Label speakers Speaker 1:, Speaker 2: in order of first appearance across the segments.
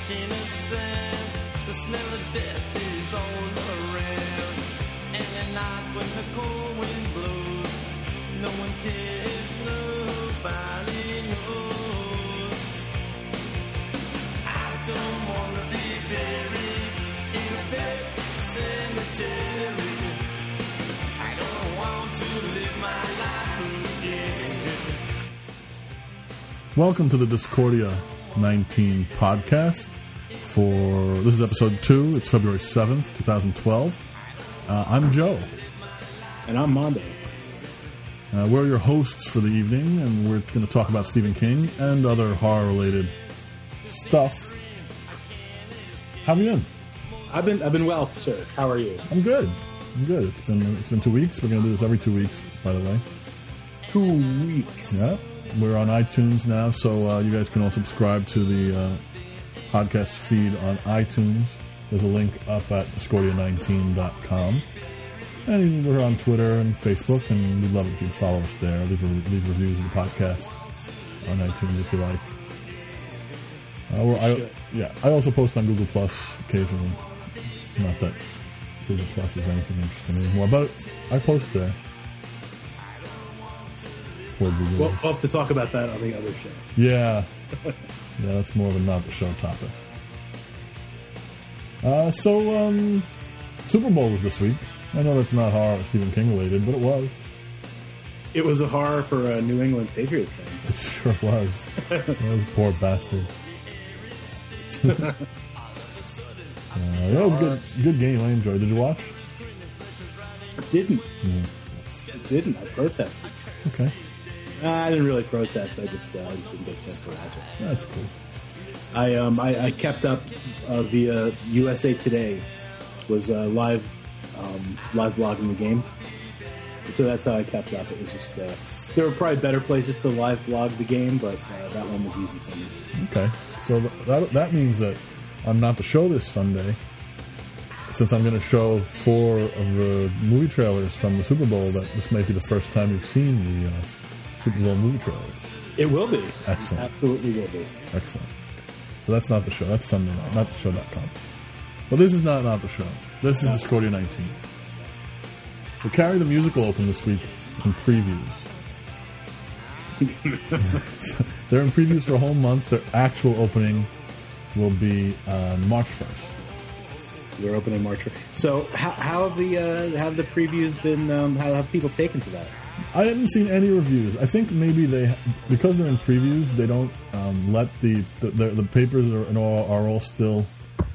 Speaker 1: innocent. The smell of death is all around. And at night when the cold wind blows, no one cares, nobody knows. I don't want to be buried in a pet cemetery. I don't want to live my life again.
Speaker 2: Welcome to the Discordia 19 podcast. This is episode 2. It's February 7th, 2012. I'm Joe.
Speaker 3: And I'm Mondo.
Speaker 2: We're your hosts for the evening, and we're going to talk about Stephen King and other horror-related stuff. How have you been?
Speaker 3: I've been well, sir. How are you?
Speaker 2: I'm good. It's been 2 weeks. We're going to do this every 2 weeks, by the way.
Speaker 3: 2 weeks.
Speaker 2: Yeah. We're on iTunes now, so you guys can all subscribe to the podcast feed on iTunes. There's a link up at discordia19.com. And we're on Twitter and Facebook, and we'd love it if you'd follow us there. Leave reviews of the podcast on iTunes if you like. I also post on Google Plus occasionally. Not that Google Plus is anything interesting anymore, but I post there.
Speaker 3: We'll have to talk about that on the other show.
Speaker 2: Yeah. Yeah, that's more of a not the show topic. Super Bowl was this week. I know that's not horror Stephen King related, but it was.
Speaker 3: It was a horror for New England Patriots fans.
Speaker 2: It sure was. Those poor bastards. That was a good game. I enjoyed. Did you watch?
Speaker 3: I didn't.
Speaker 2: Yeah.
Speaker 3: I didn't. I protested.
Speaker 2: Okay.
Speaker 3: I didn't really protest. I just didn't get a chance to watch it.
Speaker 2: That's cool.
Speaker 3: I kept up via USA Today. Was live blogging the game. So that's how I kept up. It was just there were probably better places to live blog the game, but that one was easy for me.
Speaker 2: Okay, so that means that on Not the Show this Sunday, since I'm going to show 4 of the movie trailers from the Super Bowl, that this might be the first time you've seen the Super Bowl movie trailers.
Speaker 3: It will be.
Speaker 2: Excellent.
Speaker 3: Absolutely will be.
Speaker 2: Excellent. So that's Not the Show. That's Sunday night. NotTheShow.com. But this is not the Show. This is Discordia 19. So Carrie the Musical opened this week in previews. They're in previews for a whole month. Their actual opening will be March 1st.
Speaker 3: They're opening March 1st. So how have the previews been? How have people taken to that?
Speaker 2: I haven't seen any reviews. I think maybe because they're in previews, they don't let the papers are all still.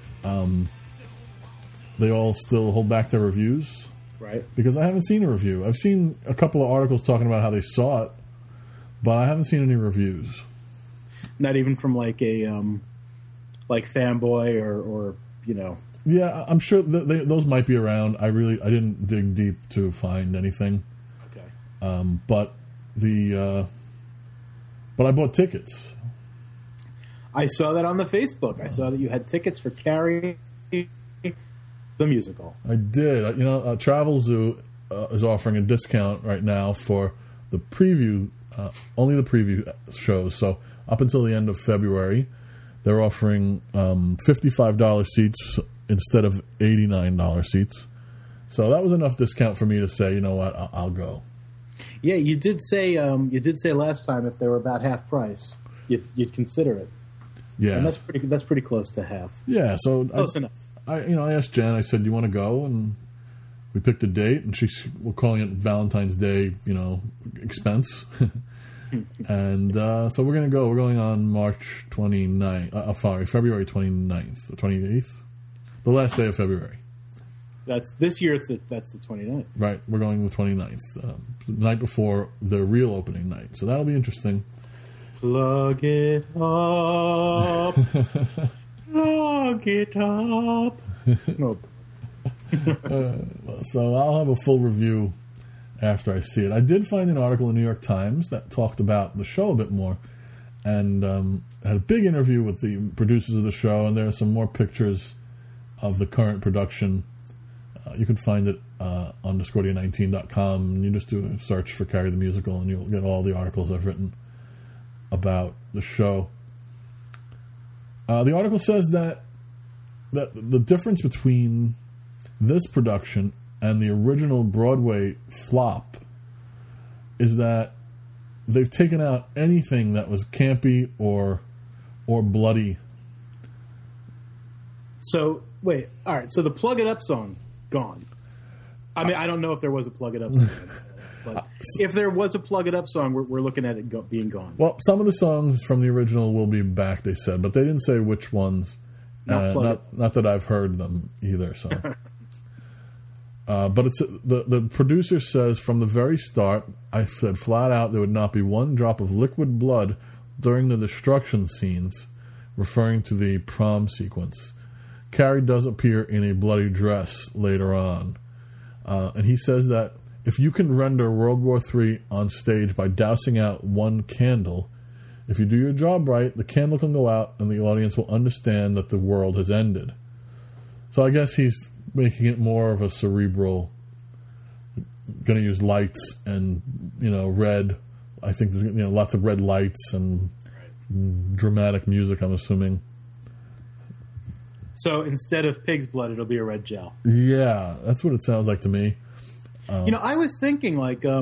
Speaker 2: They all still hold back their reviews.
Speaker 3: Right.
Speaker 2: Because I haven't seen a review. I've seen a couple of articles talking about how they saw it, but I haven't seen any reviews.
Speaker 3: Not even from like a Fanboy or you know.
Speaker 2: Yeah, I'm sure those might be around. I didn't dig deep to find anything.
Speaker 3: Okay.
Speaker 2: But I bought tickets.
Speaker 3: I saw that on the Facebook. I saw that you had tickets for Carrie the Musical.
Speaker 2: I did. Travel Zoo is offering a discount right now for the preview, only the preview shows. So up until the end of February, they're offering $55 seats instead of $89 seats. So that was enough discount for me to say, you know what, I'll go.
Speaker 3: Yeah, you did say last time if they were about half price, you'd consider it.
Speaker 2: Yeah,
Speaker 3: and that's pretty close to half.
Speaker 2: Yeah, so
Speaker 3: close enough.
Speaker 2: I asked Jen. I said, "Do you want to go?" And we picked a date, and we're calling it Valentine's Day, expense. And so we're going to go. We're going on March 29th. February 29th, or 28th, the last day of February.
Speaker 3: That's this year. That's the 29th.
Speaker 2: Right. We're going the 29th, the night before the real opening night. So that'll be interesting.
Speaker 3: Plug it up. Plug it up. Nope.
Speaker 2: So I'll have a full review after I see it. I did find an article in the New York Times that talked about the show a bit more, and had a big interview with the producers of the show, and there are some more pictures of the current production. You can find it on Discordia19.com, and you just do a search for Carrie the Musical, and you'll get all the articles I've written about the show. The article says that the difference between this production and the original Broadway flop is that they've taken out anything that was campy or bloody.
Speaker 3: So, wait, all right. So the Plug It Up song, gone. I mean, I don't know if there was a Plug It Up song. But if there was a Plug It Up song, we're looking at it being gone.
Speaker 2: Well, some of the songs from the original will be back, they said, but they didn't say which ones. Not that I've heard them either. So, but it's the producer says from the very start, I said flat out there would not be one drop of liquid blood during the destruction scenes, referring to the prom sequence. Carrie does appear in a bloody dress later on, and he says that if you can render World War III on stage by dousing out one candle, if you do your job right, the candle can go out and the audience will understand that the world has ended. So I guess he's making it more of a cerebral, going to use lights and, red. I think there's, lots of red lights and dramatic music, I'm assuming.
Speaker 3: So instead of pig's blood, it'll be a red gel.
Speaker 2: Yeah, that's what it sounds like to me.
Speaker 3: I was thinking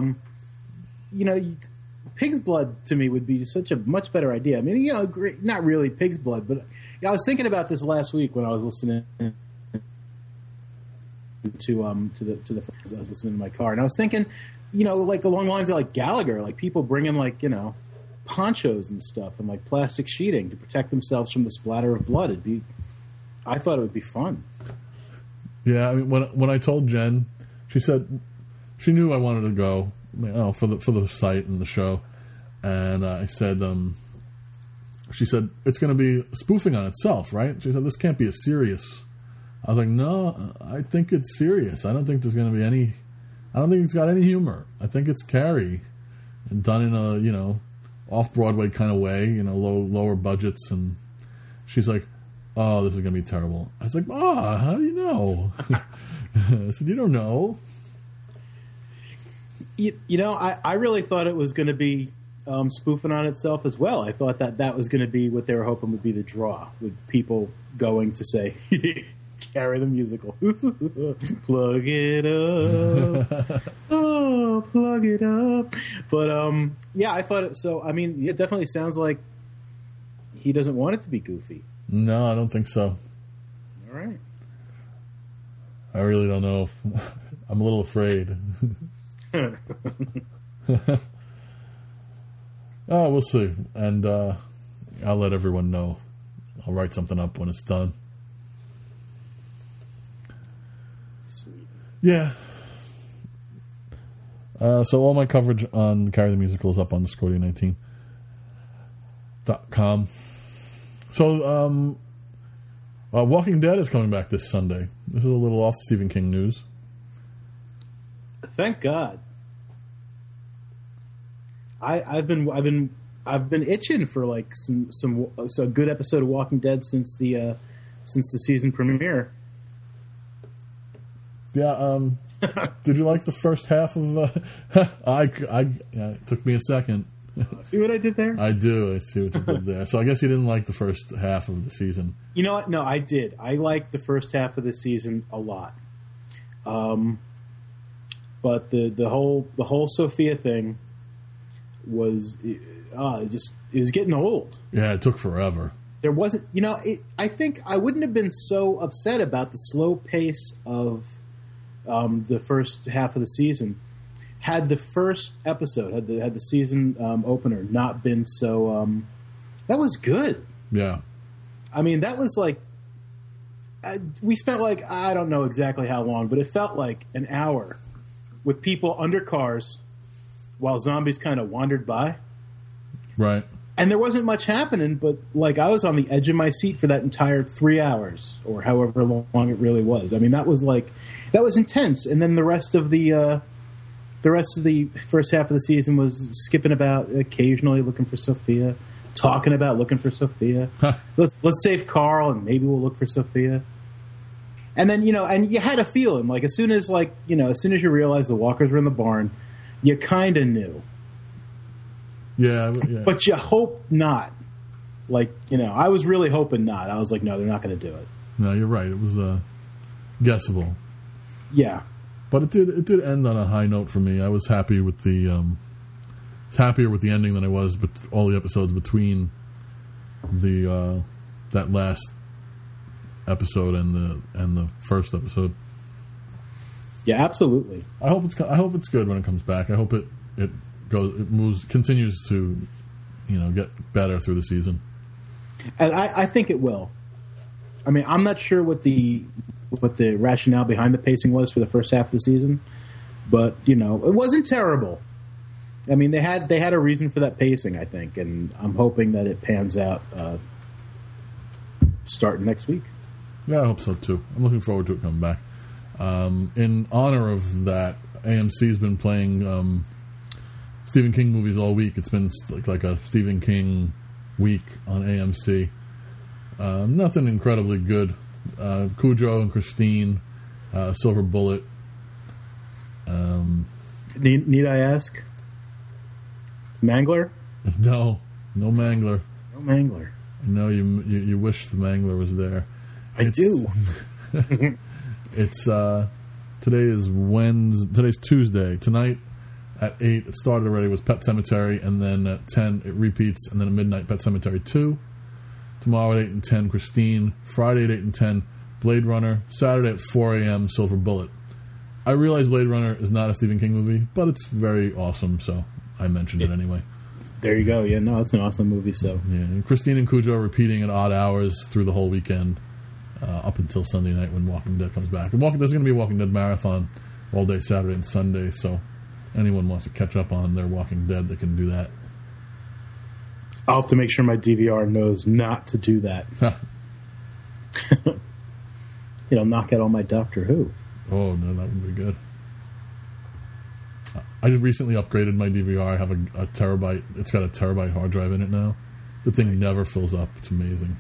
Speaker 3: pig's blood to me would be such a much better idea. I mean, not really pig's blood, but I was thinking about this last week when I was listening to the I was listening in my car, and I was thinking, like along the lines of like Gallagher, like people bringing like ponchos and stuff and like plastic sheeting to protect themselves from the splatter of blood. I thought it would be fun.
Speaker 2: Yeah, I mean, when I told Jen, she said she knew I wanted to go for the site and the show, and I said, she said it's going to be spoofing on itself, right? She said this can't be a serious. I was like, no, I think it's serious. I don't think there's going to be any. I don't think it's got any humor. I think it's Carrie, and done in a off Broadway kind of way, lower budgets, and she's like, oh, this is going to be terrible. I was like, how do you know? I said, you don't know.
Speaker 3: I really thought it was going to be spoofing on itself as well. I thought that was going to be what they were hoping would be the draw, with people going to say, Carrie the musical. Plug it up. Oh, plug it up. But, I thought it. So, I mean, it definitely sounds like he doesn't want it to be goofy.
Speaker 2: No, I don't think so.
Speaker 3: All right.
Speaker 2: I really don't know. I'm a little afraid. We'll see. And I'll let everyone know. I'll write something up when it's done.
Speaker 3: Sweet. Yeah.
Speaker 2: So all my coverage on Carrie the Musical is up on Discordia19.com. So, Walking Dead is coming back this Sunday. This is a little off Stephen King news.
Speaker 3: Thank God. I've been itching for like a good episode of Walking Dead since the season premiere.
Speaker 2: Yeah. Did you like the first half of? It took me a second.
Speaker 3: See what I did there?
Speaker 2: I do. I see what you did there. So I guess you didn't like the first half of the season.
Speaker 3: You know what? No, I did. I liked the first half of the season a lot. But the whole Sophia thing was it was getting old.
Speaker 2: Yeah, it took forever.
Speaker 3: There wasn't, I think I wouldn't have been so upset about the slow pace of the first half of the season had the first episode, had the season opener not been so. That was good.
Speaker 2: Yeah.
Speaker 3: I mean, that was like we spent like I don't know exactly how long, but it felt like an hour with people under cars while zombies kind of wandered by. Right. And there wasn't much happening, but like I was on the edge of my seat for that entire 3 hours or however long it really was. I mean, that was intense. And then the rest of the first half of the season was skipping about, occasionally looking for Sophia, talking about looking for Sophia. Huh. Let's save Carl and maybe we'll look for Sophia. And then, and you had a feeling, like as soon as you realized the walkers were in the barn, you kind of knew.
Speaker 2: Yeah.
Speaker 3: But you hope not. Like, I was really hoping not. I was like, no, they're not going to do it.
Speaker 2: No, you're right. It was guessable.
Speaker 3: Yeah.
Speaker 2: But it did end on a high note for me. I was happy with happier with the ending than I was but all the episodes between the that last episode and the first episode.
Speaker 3: Yeah, absolutely.
Speaker 2: I hope it's good when it comes back. I hope it continues to get better through the season.
Speaker 3: And I think it will. I mean, I'm not sure what the rationale behind the pacing was for the first half of the season, but it wasn't terrible. I mean, they had a reason for that pacing, I think, and I'm hoping that it pans out starting next week.
Speaker 2: Yeah, I hope so too. I'm looking forward to it coming back. In honor of that, AMC's been playing Stephen King movies all week. It's been like a Stephen King week on AMC. Nothing incredibly good. Cujo and Christine, Silver Bullet.
Speaker 3: Need I ask? Mangler?
Speaker 2: No Mangler.
Speaker 3: No Mangler.
Speaker 2: No, you wish the Mangler was there.
Speaker 3: I do.
Speaker 2: It's today's Tuesday. Tonight at 8, it started already, was Pet Sematary, and then at 10 it repeats, and then at midnight Pet Sematary 2. Tomorrow at 8 and 10 Christine. Friday at 8 and 10 Blade Runner. Saturday at 4 a.m. Silver Bullet. I realize Blade Runner is not a Stephen King movie, but it's very awesome, so I mentioned it anyway.
Speaker 3: There you go. Yeah, no, it's an awesome movie. So
Speaker 2: yeah, and Christine and Cujo are repeating at odd hours through the whole weekend. Up until Sunday night when Walking Dead comes back. There's going to be a Walking Dead marathon all day Saturday and Sunday, so anyone wants to catch up on their Walking Dead, they can do that.
Speaker 3: I'll have to make sure my DVR knows not to do that. Knock out all my Doctor Who.
Speaker 2: Oh, no, that would be good. I just recently upgraded my DVR. I have a terabyte. It's got a terabyte hard drive in it now. The thing never fills up. It's amazing.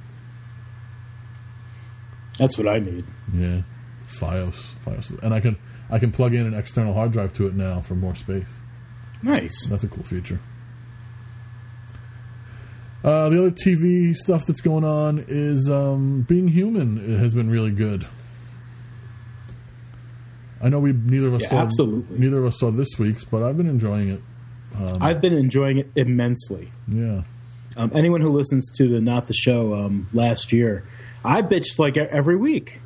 Speaker 3: That's what I need.
Speaker 2: Yeah, FiOS, and I can plug in an external hard drive to it now for more space.
Speaker 3: Nice.
Speaker 2: That's a cool feature. The other TV stuff that's going on is Being Human. It has been really good. I know neither of us saw this week's, but I've been enjoying it.
Speaker 3: I've been enjoying it immensely.
Speaker 2: Yeah.
Speaker 3: Anyone who listens to the Not the Show last year, I bitched like every week.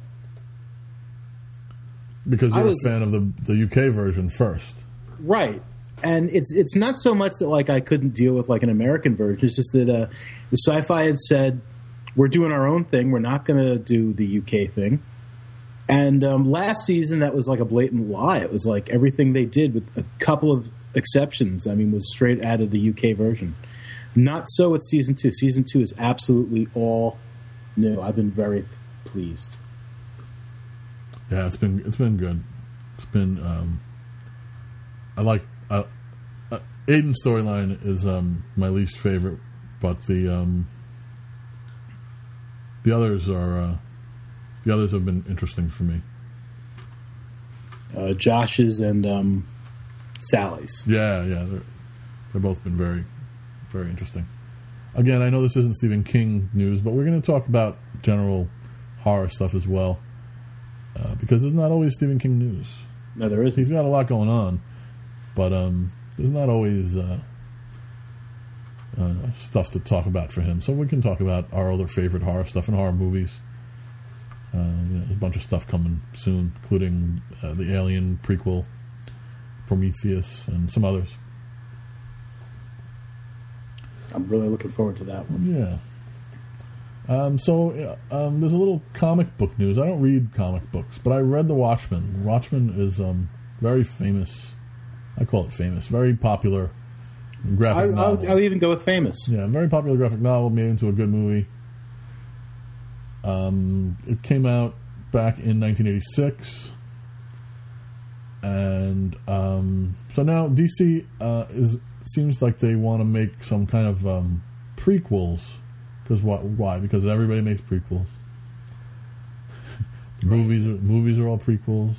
Speaker 2: Because you're a fan of the UK version first.
Speaker 3: Right. And it's not so much that like I couldn't deal with like an American version. It's just that the Sci-Fi had said, we're doing our own thing. We're not going to do the UK thing. And last season, that was like a blatant lie. It was like everything they did, with a couple of exceptions, was straight out of the UK version. Not so with Season 2. Season 2 is absolutely all new. I've been very pleased.
Speaker 2: Yeah, it's been good. It's been I like Aiden's storyline is my least favorite, but the others have been interesting for me.
Speaker 3: Josh's and Sally's.
Speaker 2: Yeah, they've both been very, very interesting. Again, I know this isn't Stephen King news, but we're going to talk about general horror stuff as well, because there's not always Stephen King news.
Speaker 3: No, there isn't.
Speaker 2: He's got a lot going on, but there's not always stuff to talk about for him. So we can talk about our other favorite horror stuff and horror movies. There's a bunch of stuff coming soon, including the Alien prequel, Prometheus, and some others.
Speaker 3: I'm really looking forward to that one.
Speaker 2: Yeah. So there's a little comic book news. I don't read comic books, but I read The Watchmen. Watchmen is very famous. I call it famous. Very popular graphic novel.
Speaker 3: I'll even go with famous.
Speaker 2: Yeah, very popular graphic novel made into a good movie. It came out back in 1986. And so now DC seems like they want to make some kind of prequels. Because why? Because everybody makes prequels. Movies are all prequels.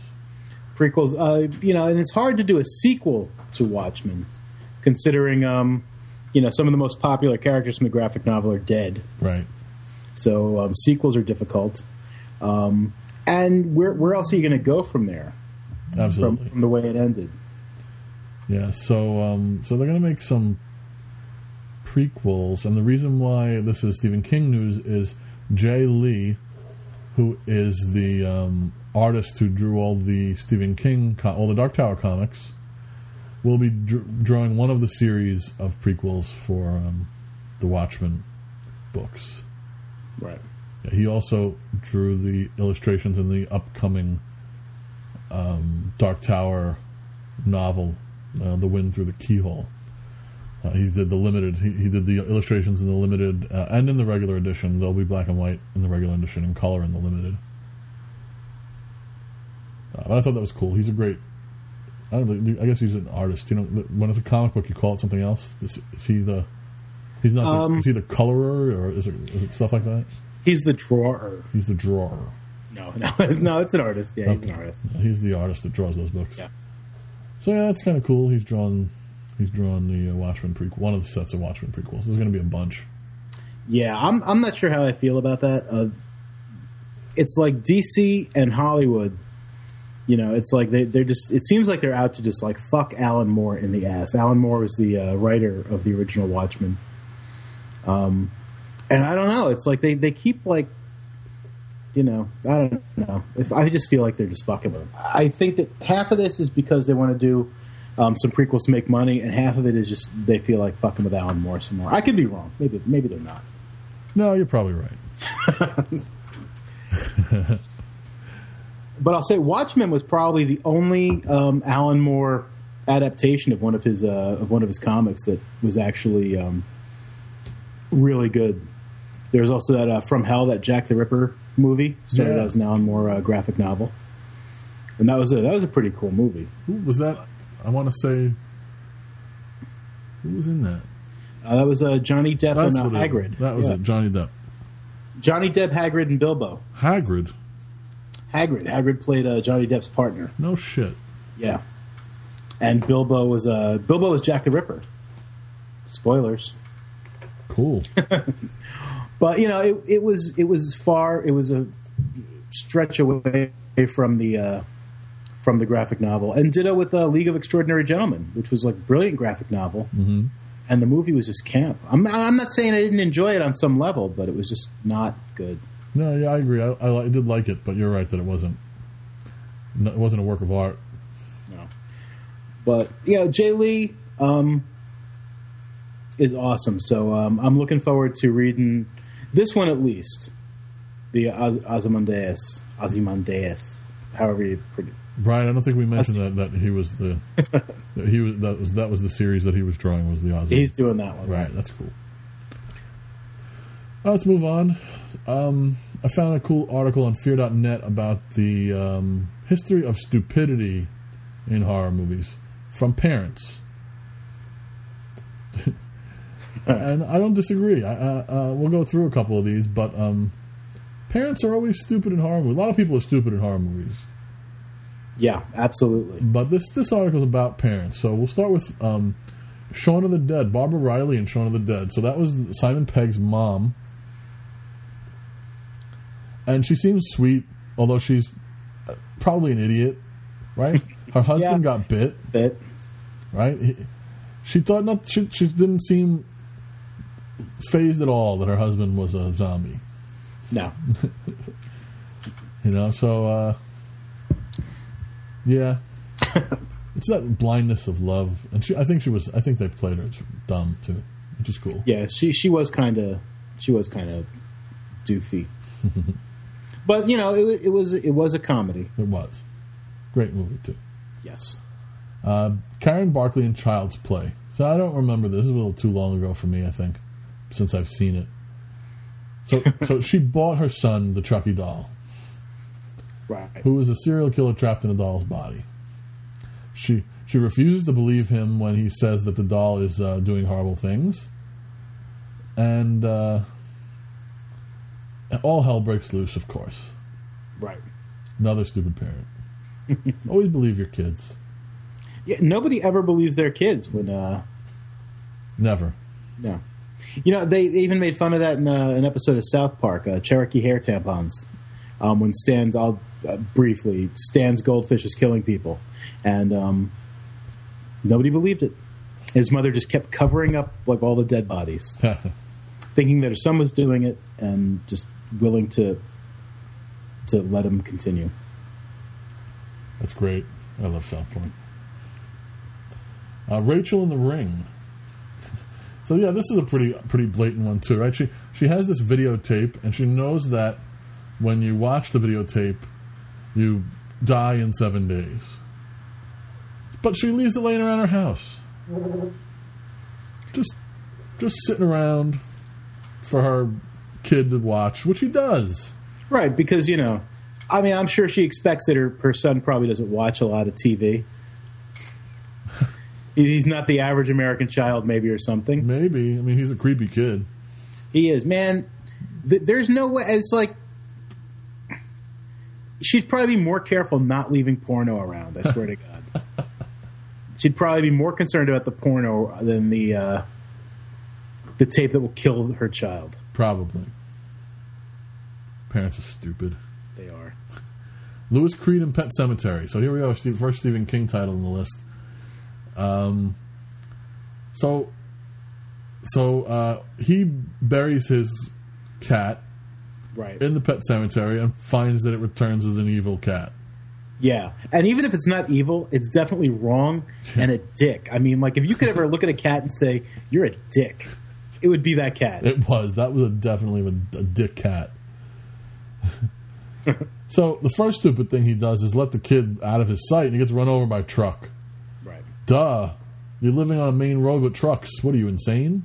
Speaker 3: Prequels, and it's hard to do a sequel to Watchmen, considering some of the most popular characters from the graphic novel are dead.
Speaker 2: Right.
Speaker 3: So sequels are difficult. And where else are you going to go from there?
Speaker 2: Absolutely.
Speaker 3: From the way it ended.
Speaker 2: Yeah, so they're going to make some prequels, and the reason why this is Stephen King news is Jay Lee, who is the artist who drew all the Stephen King, all the Dark Tower comics, will be drawing one of the series of prequels for the Watchmen books.
Speaker 3: Right.
Speaker 2: Yeah, he also drew the illustrations in the upcoming Dark Tower novel, The Wind Through the Keyhole. He did the limited. He did the illustrations in the limited and in the regular edition. They'll be black and white in the regular edition and color in the limited. But I thought that was cool. He's a great. I guess he's an artist. When it's a comic book, you call it something else. Is he the? He's not. Is he the colorer, or is it stuff like that?
Speaker 3: He's the drawer.
Speaker 2: He's the drawer.
Speaker 3: No, it's an artist. Yeah, he's an artist.
Speaker 2: He's the artist that draws those books.
Speaker 3: Yeah.
Speaker 2: So yeah, that's kind of cool. He's drawn the Watchmen prequel, one of the sets of Watchmen prequels. There's going to be a bunch.
Speaker 3: Yeah, I'm not sure how I feel about that. It's like DC and Hollywood. It's like they're just. It seems like they're out to just like fuck Alan Moore in the ass. Alan Moore was the writer of the original Watchmen. And I don't know. It's like they keep like. I don't know. I just feel like they're just fucking with them. I think that half of this is because they want to do some prequels to make money, and half of it is just they feel like fucking with Alan Moore some more. I could be wrong. Maybe they're not.
Speaker 2: No, you're probably right.
Speaker 3: But I'll say Watchmen was probably the only Alan Moore adaptation of one of his comics that was actually really good. There's also that From Hell, that Jack the Ripper movie, started as an Alan Moore graphic novel, and that was a pretty cool movie.
Speaker 2: Who was that? I want to say, who was in that?
Speaker 3: That was Johnny Depp and Hagrid.
Speaker 2: That was it, Johnny Depp.
Speaker 3: Johnny Depp, Hagrid, and Bilbo.
Speaker 2: Hagrid
Speaker 3: Hagrid played Johnny Depp's partner.
Speaker 2: No shit.
Speaker 3: Yeah, and Bilbo was Jack the Ripper. Spoilers.
Speaker 2: Cool.
Speaker 3: But it was a stretch away from the graphic novel, and ditto with League of Extraordinary Gentlemen, which was like a brilliant graphic novel, and the movie was just camp. I'm not saying I didn't enjoy it on some level, but it was just not good.
Speaker 2: No, yeah, I agree. I did like it, but you're right that it wasn't a work of art.
Speaker 3: No, but Jay Lee is awesome. So I'm looking forward to reading. This one, at least, the Ozymandias, however you put it.
Speaker 2: Brian, I don't think we mentioned that he was the that was the series that he was drawing, was the Ozymandias.
Speaker 3: He's doing that one,
Speaker 2: right? That's cool. Let's move on. I found a cool article on Fear.net about the history of stupidity in horror movies from parents. And I don't disagree. We'll go through a couple of these, but parents are always stupid in horror movies. A lot of people are stupid in horror movies.
Speaker 3: Yeah, absolutely.
Speaker 2: But this article is about parents. So we'll start with Shaun of the Dead, Barbara Riley in Shaun of the Dead. So that was Simon Pegg's mom. And she seems sweet, although she's probably an idiot, right? Her husband got bit. Right? She thought she didn't seem phased at all that her husband was a zombie.
Speaker 3: No.
Speaker 2: So yeah. It's that blindness of love. And I think they played her dumb too, which is cool.
Speaker 3: Yeah, she was kind of doofy. But it was a comedy.
Speaker 2: It was. Great movie too.
Speaker 3: Yes.
Speaker 2: Karen Barkley in Child's Play. So I don't remember this. This is a little too long ago for me, I think, since I've seen it. So she bought her son the Chucky doll,
Speaker 3: right?
Speaker 2: Who is a serial killer trapped in a doll's body. She refuses to believe him when he says that the doll is doing horrible things, and all hell breaks loose. Of course,
Speaker 3: right?
Speaker 2: Another stupid parent. Always believe your kids.
Speaker 3: Yeah, nobody ever believes their kids when.
Speaker 2: Never.
Speaker 3: No. You know, they even made fun of that in an episode of South Park, Cherokee hair tampons. When Stan's, briefly, Stan's goldfish is killing people. And nobody believed it. His mother just kept covering up like all the dead bodies, thinking that her son was doing it and just willing to let him continue.
Speaker 2: That's great. I love South Park. Rachel in the Ring. So yeah, this is a pretty blatant one too, right? She has this videotape, and she knows that when you watch the videotape, you die in 7 days. But she leaves it laying around her house, just sitting around for her kid to watch, which he does.
Speaker 3: Right, because I'm sure she expects that her son probably doesn't watch a lot of TV. He's not the average American child, maybe, or something.
Speaker 2: Maybe. I mean, he's a creepy kid.
Speaker 3: He is. Man, there's no way. It's like, she'd probably be more careful not leaving porno around, I swear to God. She'd probably be more concerned about the porno than the tape that will kill her child.
Speaker 2: Probably. Parents are stupid.
Speaker 3: They are.
Speaker 2: Louis Creed and Pet Sematary. So here we go. First Stephen King title on the list. So he buries his cat
Speaker 3: right
Speaker 2: in the pet cemetery and finds that it returns as an evil cat.
Speaker 3: Yeah, and even if it's not evil, it's definitely wrong and a dick. I mean, like, if you could ever look at a cat and say, you're a dick, it would be that cat.
Speaker 2: It was. That was definitely a dick cat. So the first stupid thing he does is let the kid out of his sight, and he gets run over by a truck.
Speaker 3: Right.
Speaker 2: Duh. You're living on a main road with trucks. What are you, insane?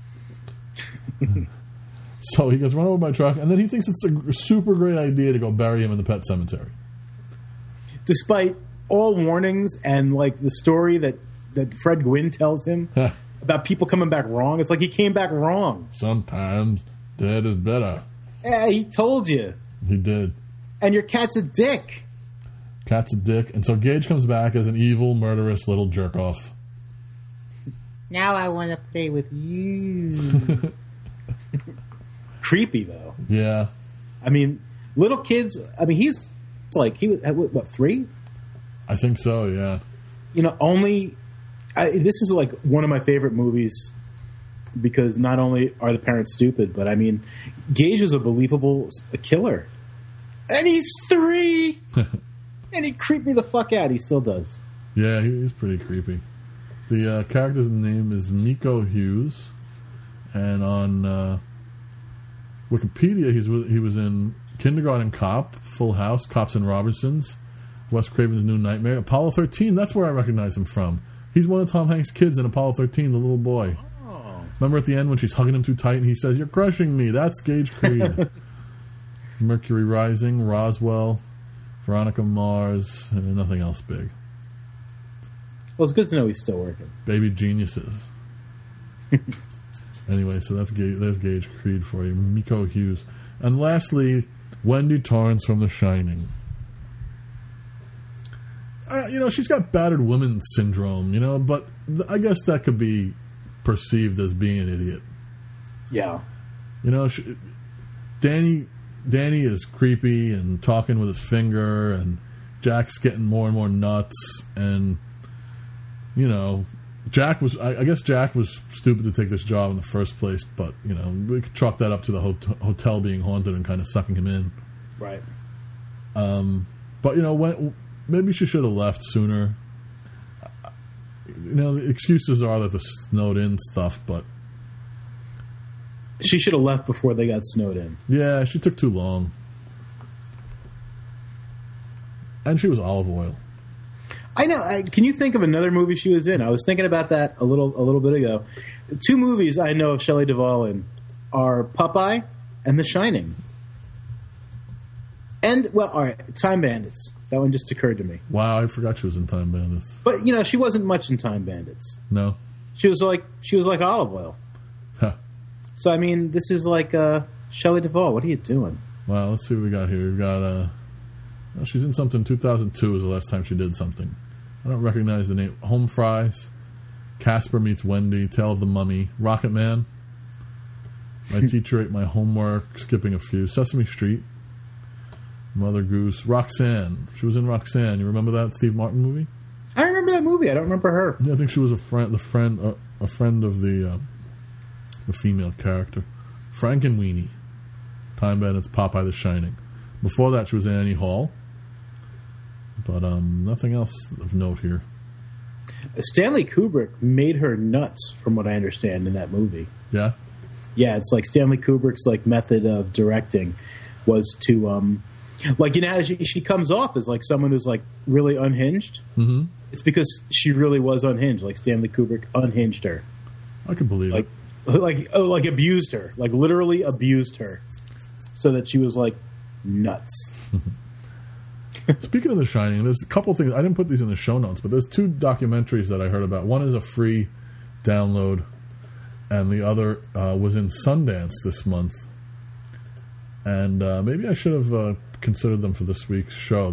Speaker 2: So he gets run over by a truck, and then he thinks it's a super great idea to go bury him in the pet cemetery.
Speaker 3: Despite all warnings and, like, the story that Fred Gwynn tells him about people coming back wrong, it's like he came back wrong.
Speaker 2: Sometimes dead is better.
Speaker 3: Yeah, he told you.
Speaker 2: He did.
Speaker 3: And your cat's a dick.
Speaker 2: Cat's a dick. And so Gage comes back as an evil, murderous little jerk-off.
Speaker 3: Now I want to play with you. Creepy, though.
Speaker 2: Yeah.
Speaker 3: I mean, little kids, he's like, he was, what, 3?
Speaker 2: I think so, yeah.
Speaker 3: This is like one of my favorite movies because not only are the parents stupid, but I mean, Gage is a believable killer. And he's 3! And he creeped me the fuck out. He still does.
Speaker 2: Yeah, he's pretty creepy. The character's name is Miko Hughes. And on Wikipedia, he was in Kindergarten Cop, Full House, Cops and Robinsons, Wes Craven's New Nightmare, Apollo 13. That's where I recognize him from. He's one of Tom Hanks' kids in Apollo 13, the little boy.
Speaker 3: Oh.
Speaker 2: Remember at the end when she's hugging him too tight and he says, "You're crushing me." That's Gage Creed. Mercury Rising, Roswell, Veronica Mars, and nothing else big.
Speaker 3: Well, it's good to know he's still working.
Speaker 2: Baby Geniuses. Anyway, so there's Gage Creed for you. Miko Hughes. And lastly, Wendy Torrance from The Shining. She's got battered woman syndrome, but I guess that could be perceived as being an idiot.
Speaker 3: Yeah.
Speaker 2: Danny is creepy and talking with his finger, and Jack's getting more and more nuts, and Jack was stupid to take this job in the first place, but we could chalk that up to the hotel being haunted and kind of sucking him in.
Speaker 3: Right.
Speaker 2: But maybe she should have left sooner. The excuses are that the snowed in stuff, but
Speaker 3: she should have left before they got snowed in.
Speaker 2: Yeah, she took too long. And she was olive oil.
Speaker 3: I know. Can you think of another movie she was in? I was thinking about that a little bit ago. 2 movies I know of Shelley Duvall in are Popeye and The Shining. And, well, all right, Time Bandits. That one just occurred to me.
Speaker 2: Wow, I forgot she was in Time Bandits.
Speaker 3: But, she wasn't much in Time Bandits.
Speaker 2: No.
Speaker 3: She was like olive oil.
Speaker 2: Huh.
Speaker 3: So, I mean, this is like Shelley Duvall. What are you doing?
Speaker 2: Wow, let's see what we got here. We've got, she's in something. 2002 was the last time she did something. I don't recognize the name. Home Fries, Casper Meets Wendy, Tale of the Mummy, Rocket Man, My Teacher Ate My Homework, skipping a few, Sesame Street, Mother Goose, Roxanne. She was in Roxanne. You remember that Steve Martin movie?
Speaker 3: I remember that movie. I don't remember her.
Speaker 2: Yeah, I think she was a friend of the female character. Frankenweenie, Time Bandits, Popeye the Shining. Before that, she was Annie Hall. But nothing else of note here.
Speaker 3: Stanley Kubrick made her nuts, from what I understand, in that movie.
Speaker 2: Yeah?
Speaker 3: Yeah, it's like Stanley Kubrick's like method of directing was to, like, you know how she comes off as like someone who's like really unhinged?
Speaker 2: Mm-hmm.
Speaker 3: It's because she really was unhinged. Like Stanley Kubrick unhinged her.
Speaker 2: I can believe it.
Speaker 3: Like abused her. Like literally abused her. So that she was like nuts.
Speaker 2: Speaking of The Shining, there's a couple things. I didn't put these in the show notes, but there's 2 documentaries that I heard about. One is a free download, and the other was in Sundance this month. And maybe I should have considered them for this week's show.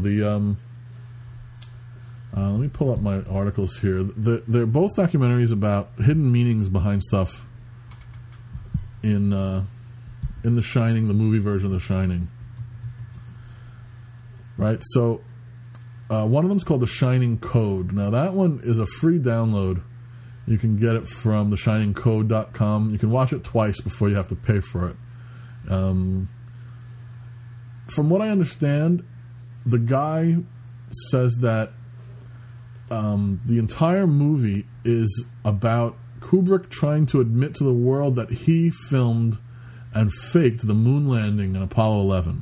Speaker 2: Let me pull up my articles here. They're both documentaries about hidden meanings behind stuff in The Shining, the movie version of The Shining. Right, so one of them is called The Shining Code. Now, that one is a free download. You can get it from theshiningcode.com. You can watch it twice before you have to pay for it. From what I understand, the guy says that the entire movie is about Kubrick trying to admit to the world that he filmed and faked the moon landing in Apollo 11.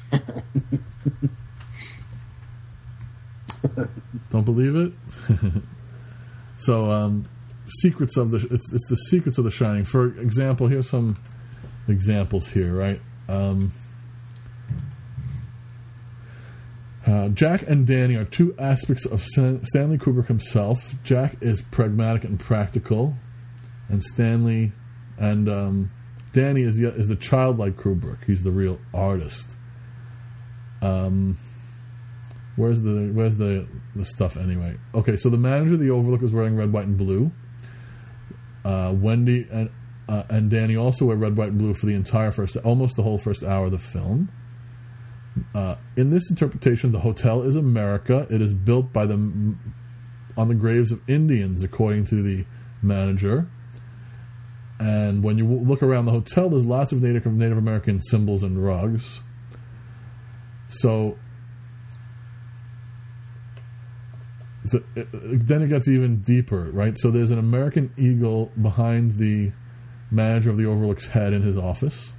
Speaker 2: Don't believe it? So, secrets of it's the secrets of The Shining. For example, here's some examples here, right? Jack and Danny are 2 aspects of Stanley Kubrick himself. Jack is pragmatic and practical, and Danny is the childlike Kubrick. He's the real artist. Where's the stuff anyway? Okay, so the manager of the Overlook is wearing red, white, and blue. Wendy and Danny also wear red, white, and blue for the almost the whole first hour of the film. In this interpretation, the hotel is America. It is built on the graves of Indians, according to the manager. And when you look around the hotel, there's lots of Native American symbols and rugs. So then it gets even deeper, right? So there's an American eagle behind the manager of the Overlook's head in his office.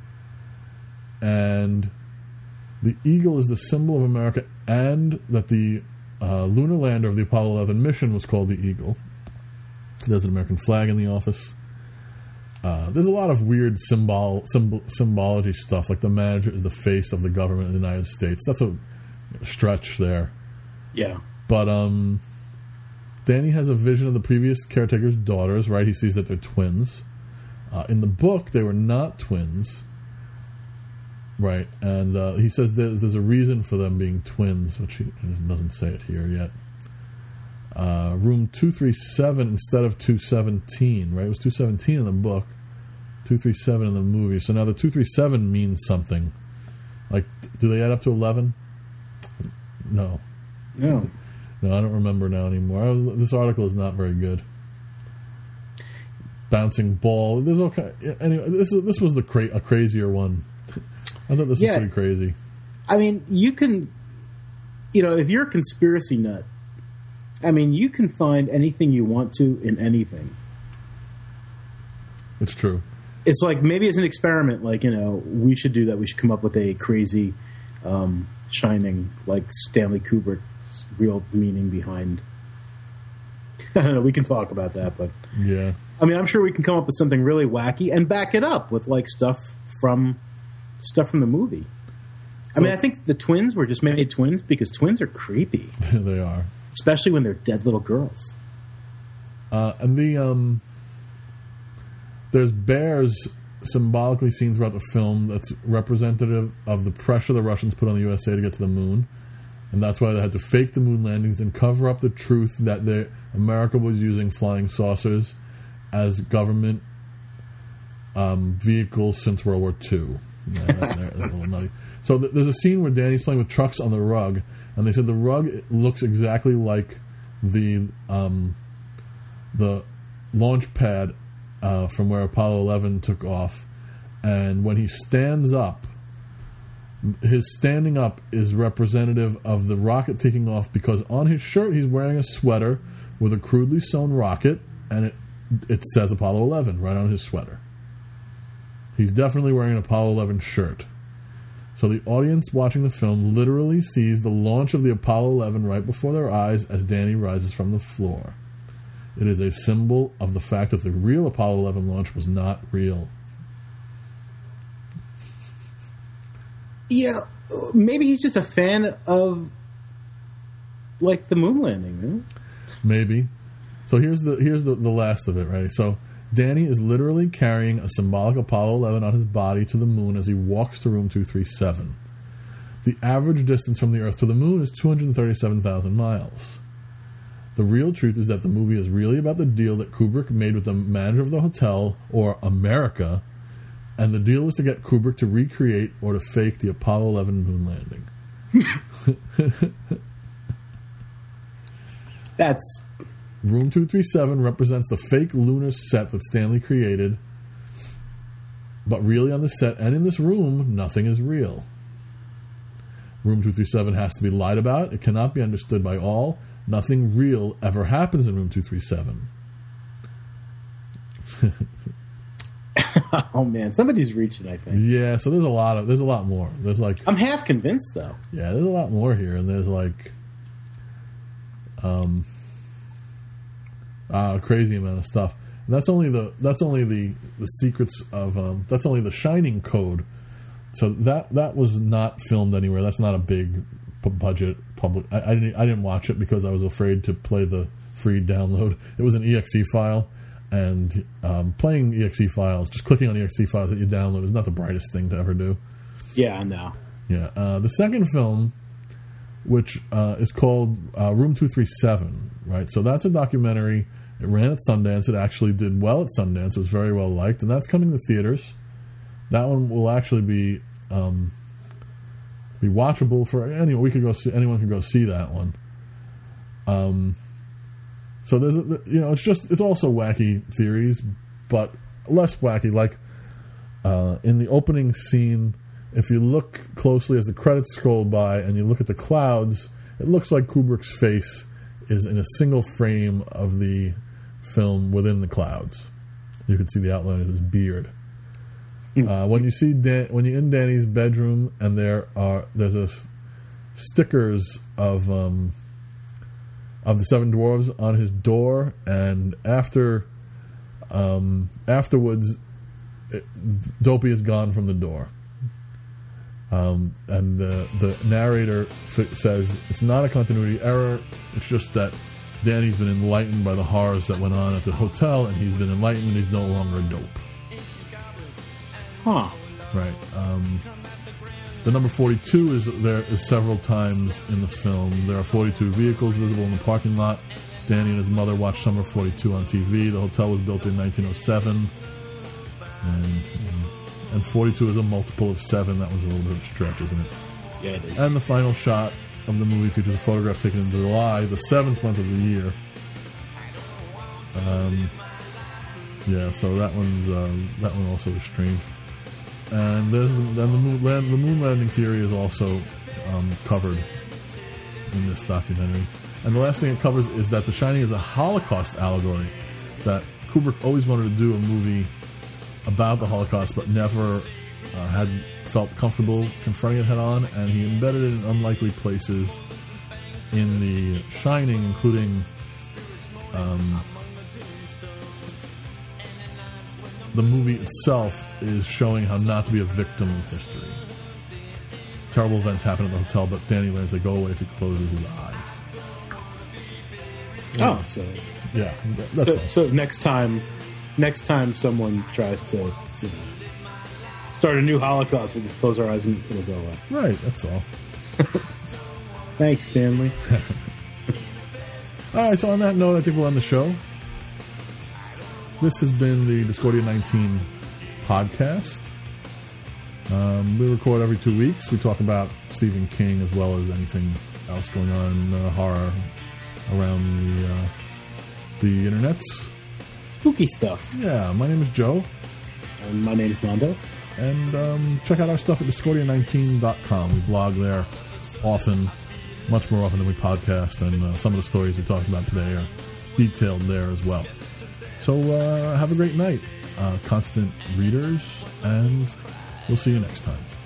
Speaker 2: And the eagle is the symbol of America, and that the lunar lander of the Apollo 11 mission was called the Eagle. There's an American flag in the office. There's a lot of weird symbology stuff, like the manager is the face of the government of the United States. That's a stretch there.
Speaker 3: Yeah.
Speaker 2: But Danny has a vision of the previous caretaker's daughters, right? He sees that they're twins. In the book, they were not twins. Right, and he says there's a reason for them being twins, which he doesn't say it here yet. Room 237 instead of 217, right? It was 217 in the book, 237 in the movie. So now the 237 means something. Like, do they add up to 11? No.
Speaker 3: No,
Speaker 2: I don't remember now anymore. This article is not very good. Bouncing ball. There's okay. Anyway, this was a crazier one. I thought this was pretty crazy.
Speaker 3: I mean, you can, if you're a conspiracy nut, I mean, you can find anything you want to in anything.
Speaker 2: It's true.
Speaker 3: It's like, maybe as an experiment, like, we should do that. We should come up with a crazy Shining, like Stanley Kubrick's real meaning behind. I don't know. We can talk about that, but
Speaker 2: yeah.
Speaker 3: I mean, I'm sure we can come up with something really wacky and back it up with like stuff from the movie. I mean, I think the twins were just made twins because twins are creepy.
Speaker 2: They are,
Speaker 3: especially when they're dead little girls.
Speaker 2: And there's bears symbolically seen throughout the film that's representative of the pressure the Russians put on the USA to get to the moon. And that's why they had to fake the moon landings and cover up the truth that America was using flying saucers as government vehicles since World War II. Yeah, that is a little nutty. So there's a scene where Danny's playing with trucks on the rug, and they said the rug looks exactly like the launch pad from where Apollo 11 took off. And when he stands up, his standing up is representative of the rocket taking off, because on his shirt he's wearing a sweater with a crudely sewn rocket, and it says Apollo 11 right on his sweater. He's definitely wearing an Apollo 11 shirt. So the audience watching the film literally sees the launch of the Apollo 11 right before their eyes as Danny rises from the floor. It is a symbol of the fact that the real Apollo 11 launch was not real.
Speaker 3: Yeah, maybe he's just a fan of, like, the moon landing, right?
Speaker 2: Maybe. So here's the last of it, right? So Danny is literally carrying a symbolic Apollo 11 on his body to the moon as he walks to room 237. The average distance from the Earth to the moon is 237,000 miles. The real truth is that the movie is really about the deal that Kubrick made with the manager of the hotel, or America, and the deal was to get Kubrick to recreate or to fake the Apollo 11 moon landing.
Speaker 3: That's...
Speaker 2: Room 237 represents the fake lunar set that Stanley created, but really on the set and in this room, nothing is real. Room 237 has to be lied about. It cannot be understood by all. Nothing real ever happens in room 237.
Speaker 3: Oh man, somebody's reaching, I think.
Speaker 2: Yeah, so there's a lot more. There's like,
Speaker 3: I'm half convinced though.
Speaker 2: Yeah, there's a lot more here, and there's like a crazy amount of stuff. And that's only the secrets of that's only the Shining code. So that was not filmed anywhere. That's not a big budget public. I didn't watch it because I was afraid to play the free download. It was an exe file, and playing exe files, just clicking on exe files that you download, is not the brightest thing to ever do.
Speaker 3: Yeah, I know.
Speaker 2: Yeah, the second film, which is called Room 237, right? So that's a documentary. It ran at Sundance. It actually did well at Sundance. It was very well liked, and that's coming to theaters. That one will actually be watchable for anyone. Anyone can go see that one. So there's it's also wacky theories, but less wacky. Like in the opening scene, if you look closely as the credits scroll by and you look at the clouds, it looks like Kubrick's face is in a single frame of the film within the clouds. You can see the outline of his beard. When you're in Danny's bedroom and there's stickers of the Seven Dwarves on his door, and afterwards, Dopey is gone from the door. And the narrator says it's not a continuity error. It's just that Danny's been enlightened by the horrors that went on at the hotel, and he's been enlightened, and he's no longer dope.
Speaker 3: Huh.
Speaker 2: Right. The number 42 is several times in the film. There are 42 vehicles visible in the parking lot. Danny and his mother watched Summer 42 on TV. The hotel was built in 1907. And 42 is a multiple of 7. That was a little bit of a stretch, isn't it?
Speaker 3: Yeah, it is.
Speaker 2: And the final shot of the movie features a photograph taken in July, the 7th month of the year. Yeah, so that one also is strange. And the moon landing theory is also covered in this documentary. And the last thing it covers is that The Shining is a Holocaust allegory. That Kubrick always wanted to do a movie about the Holocaust, but never had felt comfortable confronting it head on, and he embedded it in unlikely places in The Shining, including the movie itself is showing how not to be a victim of history. Terrible events happen at the hotel, but Danny learns they go away if he closes his eyes.
Speaker 3: Oh, so
Speaker 2: yeah, that's all.
Speaker 3: So next time someone tries to start a new Holocaust, we'll just close our eyes and it'll go away.
Speaker 2: Right, that's all.
Speaker 3: Thanks, Stanley.
Speaker 2: All right, so on that note, I think we'll end the show. This has been the Discordia 19 podcast. We record every 2 weeks. We talk about Stephen King as well as anything else going on horror around the internets.
Speaker 3: Spooky stuff.
Speaker 2: Yeah, my name is Joe.
Speaker 3: And my name is Mondo.
Speaker 2: And check out our stuff at Discordia19.com. We blog there often, much more often than we podcast, and some of the stories we talked about today are detailed there as well. So have a great night, constant readers, and we'll see you next time.